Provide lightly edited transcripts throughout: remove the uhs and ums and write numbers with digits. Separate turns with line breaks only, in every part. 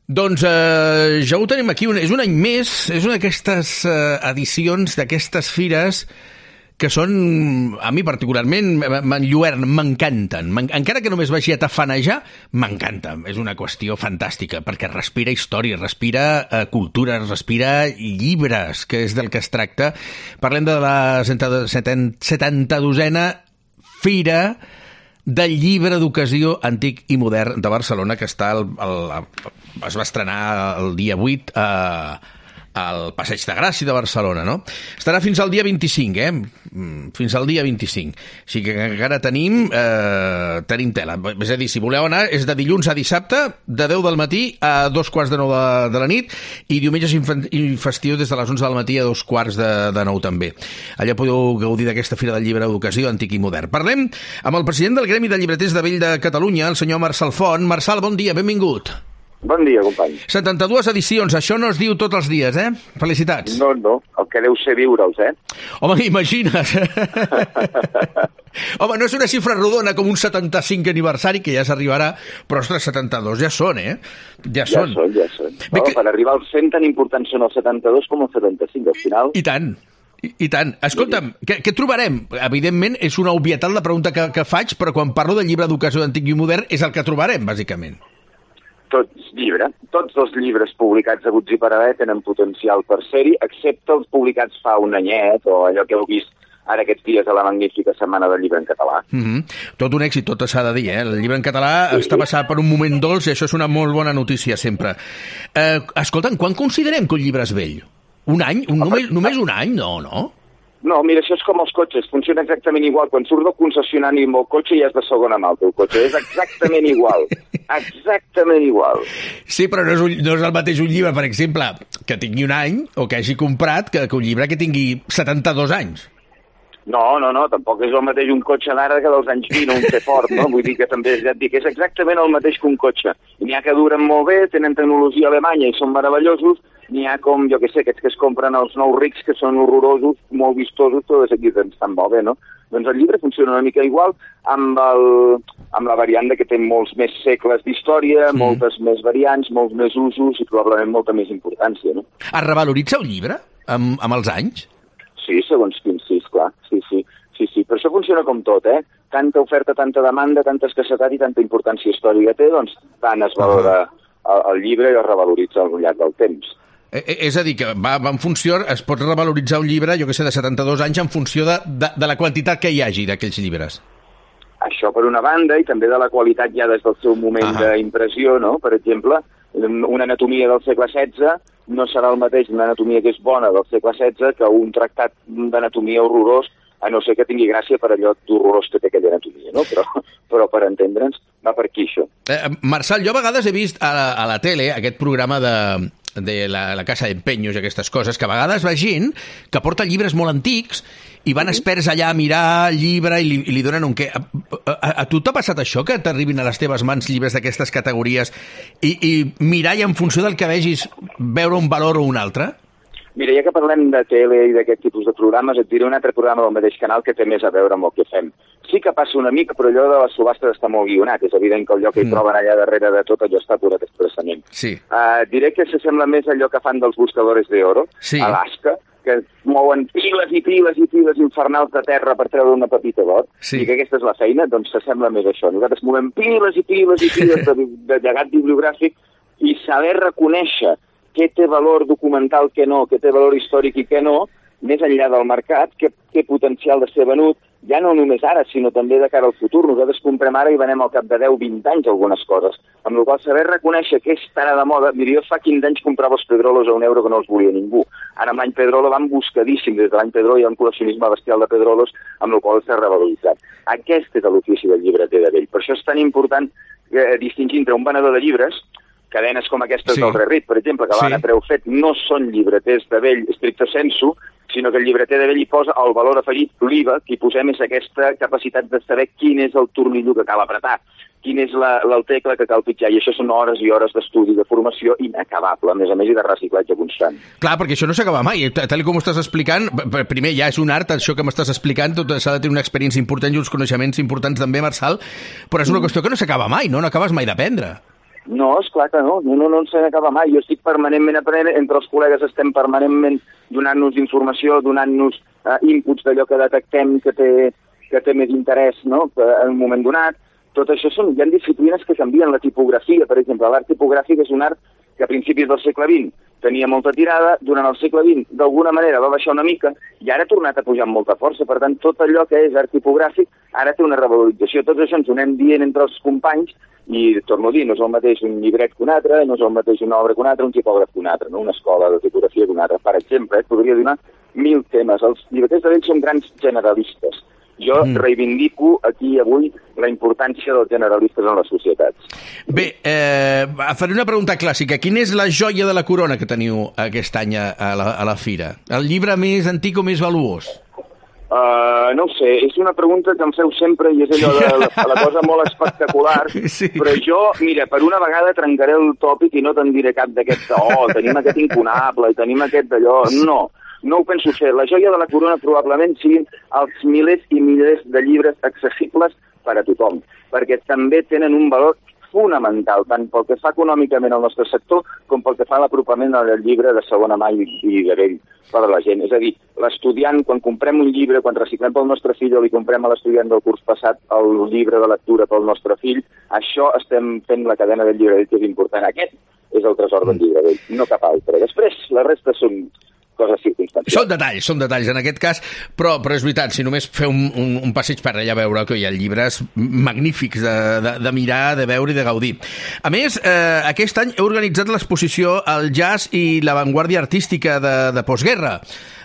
Doncs ja ho tenim aquí, és un any més, és una d'aquestes edicions, d'aquestes fires que són, a mi particularment, m'enlluernen, m'encanten. Encara que només vagi a tafanejar, m'encanta. És una qüestió fantàstica, perquè respira història, respira cultura, respira llibres, que és del que es tracta. Parlem de la 72a Fira del Llibre d'Ocasió Antic i Modern de Barcelona, que està es va estrenar el dia 8 al Passeig de Gràcia de Barcelona, no? Estarà fins al dia 25, Fins al dia 25. Així que encara tenim tela. És a dir, si voleu anar, és de dilluns a dissabte, de 10 del matí a 2:45 de la nit, i diumenges i festius des de les 11 del matí a 8:45 també. Allà podeu gaudir d'aquesta Fira del Llibre d'Ocasió Antic i Modern. Parlem amb el president del Gremi de Llibreters de Vell de Catalunya, el senyor Marçal Font. Marçal, bon dia, benvingut.
Bon dia, company.
72 edicions, això no es diu tots els dies, Felicitats.
No, el que deu ser viure'ls,
Home, imagina't. Home, no és una xifra rodona com un 75 aniversari, que ja s'arribarà, però, ostres, 72 ja són, Ja són.
Ja són. No, per arribar als 100 tan importants són els 72 com els 75, al final.
I tant. Escolta'm, què trobarem? Evidentment, és una obvietat la pregunta que faig, però quan parlo del llibre d'ocasió antic i modern és el que trobarem, bàsicament.
Tots els llibres publicats haguts i per haver tenen potencial per ser-hi, excepte els publicats fa un anyet, o allò que heu vist ara aquests dies a la magnífica Setmana del Llibre en Català.
Tot un èxit, tot s'ha de dir, El llibre en català està passant per un moment dolç i això és una molt bona notícia, sempre. Escolta'm, quan considerem que un llibre és vell? Un any? Només un any? No?
No, mira, això és com els cotxes, funciona exactament igual. Quan surt del concessionari amb el cotxe ja és de segona mà el teu cotxe, és exactament igual. Exactament igual.
Sí, però no és el mateix un llibre, per exemple, que tingui un any o que hagi comprat que un llibre que tingui 72 anys.
No, tampoc és el mateix un cotxe d'ara que dels anys 20, un T-Ford, no? Vull dir que també ja et dic, és exactament el mateix que un cotxe. I n'hi ha que duren molt bé, tenen tecnologia alemanya i són meravellosos, n'hi ha com, jo què sé, aquests que es compren els nous rics, que són horrorosos, molt vistosos, tots aquí estan molt bé, no? Doncs el llibre funciona una mica igual, amb la variant que té molts més segles d'història, moltes més variants, molts més usos i probablement molta més importància, no?
Es revaloritza el llibre amb els anys?
Sí, segons quins, sí, esclar, sí. Per això funciona com tot, Tanta oferta, tanta demanda, tanta escassetat i tanta importància històrica té, doncs tant es valora el llibre i es revaloritza al llarg del temps.
És a dir, que va en funció, es pot revaloritzar un llibre, jo que sé, de 72 anys en funció de la quantitat que hi hagi d'aquells llibres.
Això per una banda, i també de la qualitat ja des del seu moment d'impressió, no? Per exemple, una anatomia del segle XVI no serà el mateix una anatomia que és bona del segle XVI que un tractat d'anatomia horrorós, a no ser que tingui gràcia per allò d'horrorós que té aquella anatomia, no? Però per entendre'ns, va per aquí això.
Marçal, jo a vegades he vist a la tele aquest programa de la Casa d'Empenyos i aquestes coses, que a vegades va gent que porta llibres molt antics i van experts allà a mirar el llibre i li donen un què. A tu t'ha passat això, que t'arribin a les teves mans llibres d'aquestes categories i mirar i en funció del que vegis veure un valor o un altre?
Mira, ja que parlem de tele i d'aquest tipus de programes, et diré un altre programa del mateix canal que té més a veure amb el que fem. Sí que passa una mica, però allò de les subhastes està molt guionat. És evident que allò que hi troben allà darrere de tot allò està posat expressament.
Sí.
Diré que s'assembla més allò que fan dels buscadores d'oro, a Alaska, que mouen piles i piles i piles infernals de terra per treure una pepita d'or, i que aquesta és la feina, doncs s'assembla més a això. Nosaltres movem piles i piles i piles de llegat bibliogràfic i saber reconèixer què té valor documental, què no, què té valor històric i què no, més enllà del mercat, què té potencial de ser venut, ja no només ara, sinó també de cara al futur. Nosaltres comprem ara i venem al cap de 10-20 anys algunes coses, amb la qual cosa saber reconèixer què estarà de moda. Mira, jo fa 15 anys comprava els Pedrolos a €1 que no els volia ningú. Ara amb l'any Pedrolo van buscadíssim, des de l'any Pedrolo hi ha un col·leccionisme bestial de Pedrolos, amb la qual s'ha revaloritzat. Aquest és l'ofici del llibreter de vell. Per això és tan important distingir entre un venedor de llibres, cadenes com aquestes del Rerrit, per exemple, que van a preu fet, no són llibreters de vell stricto sensu, sinó que el llibreter de vell hi posa el valor afegit, l'IVA, que hi posem és aquesta capacitat de saber quin és el tornillo que cal apretar, quin és el tecle que cal pitjar, i això són hores i hores d'estudi, de formació inacabable, a més i de reciclatge constant.
Clar, perquè això no s'acaba mai, tal com ho estàs explicant, primer ja és un art, això que m'estàs explicant, tot s'ha de tenir una experiència important i uns coneixements importants també, Marçal, però és una qüestió que no s'acaba mai, no acabes mai d'aprendre.
No, esclar que no se n'acaba mai. Jo estic permanentment aprenent, entre els col·legues estem permanentment donant-nos informació, donant-nos inputs d'allò que detectem que té més interès, no?, en un moment donat. Tot això hi ha disciplines que canvien. La tipografia, per exemple, l'art tipogràfic és un art que a principis del segle XX tenia molta tirada, durant el segle XX d'alguna manera va baixar una mica i ara ha tornat a pujar amb molta força. Per tant, tot allò que és art tipogràfic ara té una revalorització. Tot això ens ho anem dient entre els companys i, torno a dir, no és el mateix un llibret que un altre, no és el mateix una obra que un altre, un tipògraf que un altre, no? Una escola de tipografia que un altre. Per exemple, podria donar 1000 temes. Els llibreters de vell són grans generalistes. Jo reivindico aquí avui la importància dels generalistes en les societats.
Bé, faré una pregunta clàssica. Quina és la joia de la corona que teniu aquest any a la fira? El llibre més antic o més valuós?
No ho sé, és una pregunta que em feu sempre i és allò de la cosa molt espectacular, sí. Però jo, mira, per una vegada trencaré el tòpic i no te'n diré cap d'aquests tenim aquest incunable i tenim aquest d'allò. No ho penso fer. La joia de la corona probablement siguin els milers i milers de llibres accessibles per a tothom, perquè també tenen un valor fonamental, tant pel que fa econòmicament al nostre sector com pel que fa a l'apropament al llibre de segona mà i de vell per a la gent. És a dir, l'estudiant, quan comprem un llibre, quan reciclem pel nostre fill o li comprem a l'estudiant del curs passat el llibre de lectura pel nostre fill, això estem fent la cadena del llibre vell, que és important. Aquest és el tresor del llibre vell, no cap altre. Després, la resta són coses circumstancials.
Són detalls en aquest cas, però és veritat, si només feu un passeig per allà a veure que hi ha llibres magnífics de mirar, de veure i de gaudir. A més, aquest any heu organitzat l'exposició al jazz i l'avantguàrdia artística de postguerra.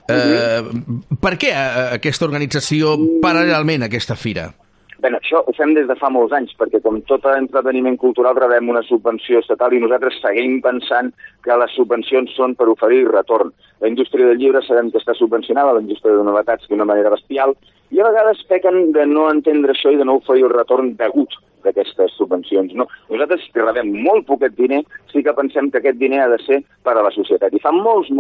Per què aquesta organització paral·lelment a aquesta fira?
Bé, això ho fem des de fa molts anys, perquè com tot entreteniment cultural rebem una subvenció estatal i nosaltres seguim pensant que les subvencions són per oferir retorn. La indústria del llibre sabem que està subvencionada, la indústria de novetats d'una manera bestial, i a vegades pequen de no entendre això i de no oferir el retorn degut d'aquestes subvencions. No, nosaltres rebem molt poquet diner, sí que pensem que aquest diner ha de ser per a la societat. I fa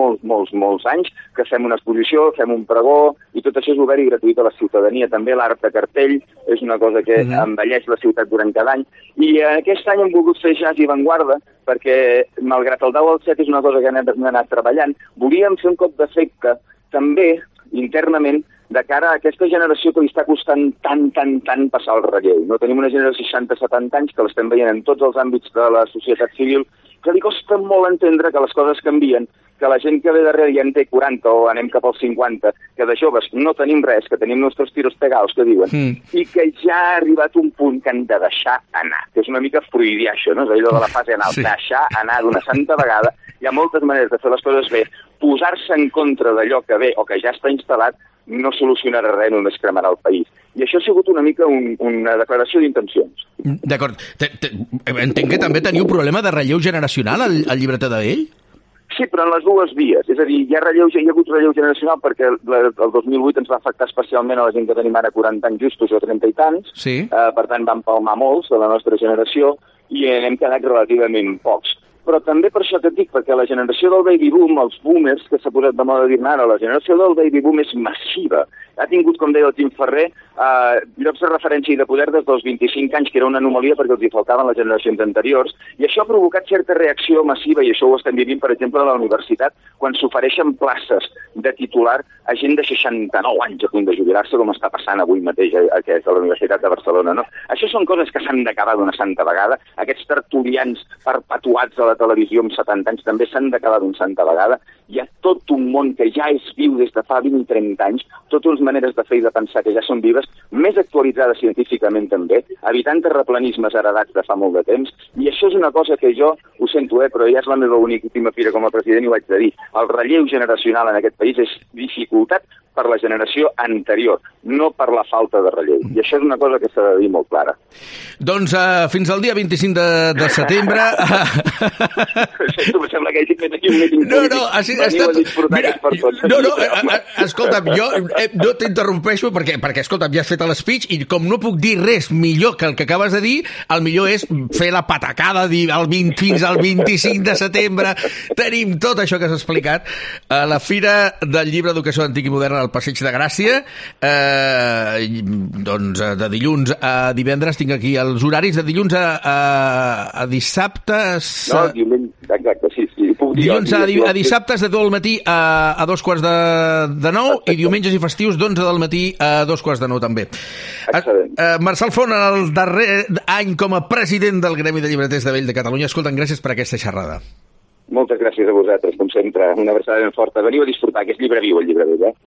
molts anys que fem una exposició, fem un pregó, i tot això és obert i gratuït a la ciutadania. També l'art de cartell és una cosa que embelleix la ciutat durant cada any. I aquest any hem volgut fer jazz i avantguarda, perquè, malgrat el 10 al 7 és una cosa que hem anat treballant, volíem fer un cop d'efecte també internament de cara a aquesta generació que li està costant tant passar el relleu. No tenim una generació de 60-70 anys que l'estem veient en tots els àmbits de la societat civil, que li costa molt entendre que les coses canvien, que la gent que ve darrere ja en té 40 o anem cap als 50, que de joves no tenim res, que tenim nostres tiros pegados, que diuen, i que ja ha arribat un punt que han de deixar anar, que és una mica freudià això, no? És allò de la fase anal, deixar anar d'una santa vegada. Hi ha moltes maneres de fer les coses bé. Posar-se en contra d'allò que ve o que ja està instal·lat no solucionarà res, només cremarà el país. I això ha sigut una mica una declaració d'intencions.
D'acord. Entenc que també teniu problema de relleu generacional al llibreter de vell?
Sí, però en les dues vies. És a dir, hi ha hagut relleu generacional perquè el 2008 ens va afectar especialment a la gent que tenim ara 40 anys justos o 30 i tants.
Sí.
Per tant, van palmar molts de la nostra generació i n'hem quedat relativament pocs. Però també per això que et dic, perquè la generació del baby boom, els boomers, que s'ha posat de moda dir-ne ara, la generació del baby boom és massiva. Ha tingut, com deia el Tim Ferrer, llocs de referència i de poder des dels 25 anys, que era una anomalia perquè els hi faltaven les generacions anteriors, i això ha provocat certa reacció massiva, i això ho estem vivint, per exemple, a la universitat, quan s'ofereixen places de titular a gent de 69 anys a punt de jubilar-se, com està passant avui mateix a la Universitat de Barcelona. No? Això són coses que s'han d'acabar d'una santa vegada. Aquests tertulians perpetuats a la televisió amb 70 anys també s'han d'acabar d'una santa vegada. Hi ha tot un món que ja és viu des de fa 20 i 30 anys, totes les maneres de fer i de pensar que ja són vives, més actualitzades científicament també, evitant terraplanismes heredats de fa molt de temps, i això és una cosa que jo ho sento, però ja és la meva última fira com a president i ho haig de dir. El relleu generacional en aquest país és dificultat per la generació anterior, no per la falta de relleu. I això és una cosa que s'ha de dir molt clara.
Doncs fins al dia 25 de setembre...
Em sembla que he dit aquí un míting polític.
No, ha estat... Mira, escolta'm, jo t'interrompeixo perquè, escolta, ja has fet l'espeech i com no puc dir res millor que el que acabes de dir, el millor és fer la patacada, dir fins al 25 de setembre tenim tot això que s'ha explicat a la Fira del Llibre d'Educació Antic i Moderna al Passeig de Gràcia. Doncs de dilluns a divendres tinc aquí els horaris de dilluns a dissabtes...
No, diumenge, exacte, sí.
Dilluns a dissabtes de 10 del matí a 2:45 i diumenges i festius d'11 del matí a 2:45 també. Marçal Font, el darrer any com a president del Gremi de Llibreters de Vell de Catalunya. Escolta'm, gràcies per aquesta xerrada.
Moltes gràcies a vosaltres, com sempre. Una abraçada ben forta. Veniu a disfrutar, que és llibre viu, el llibre vell,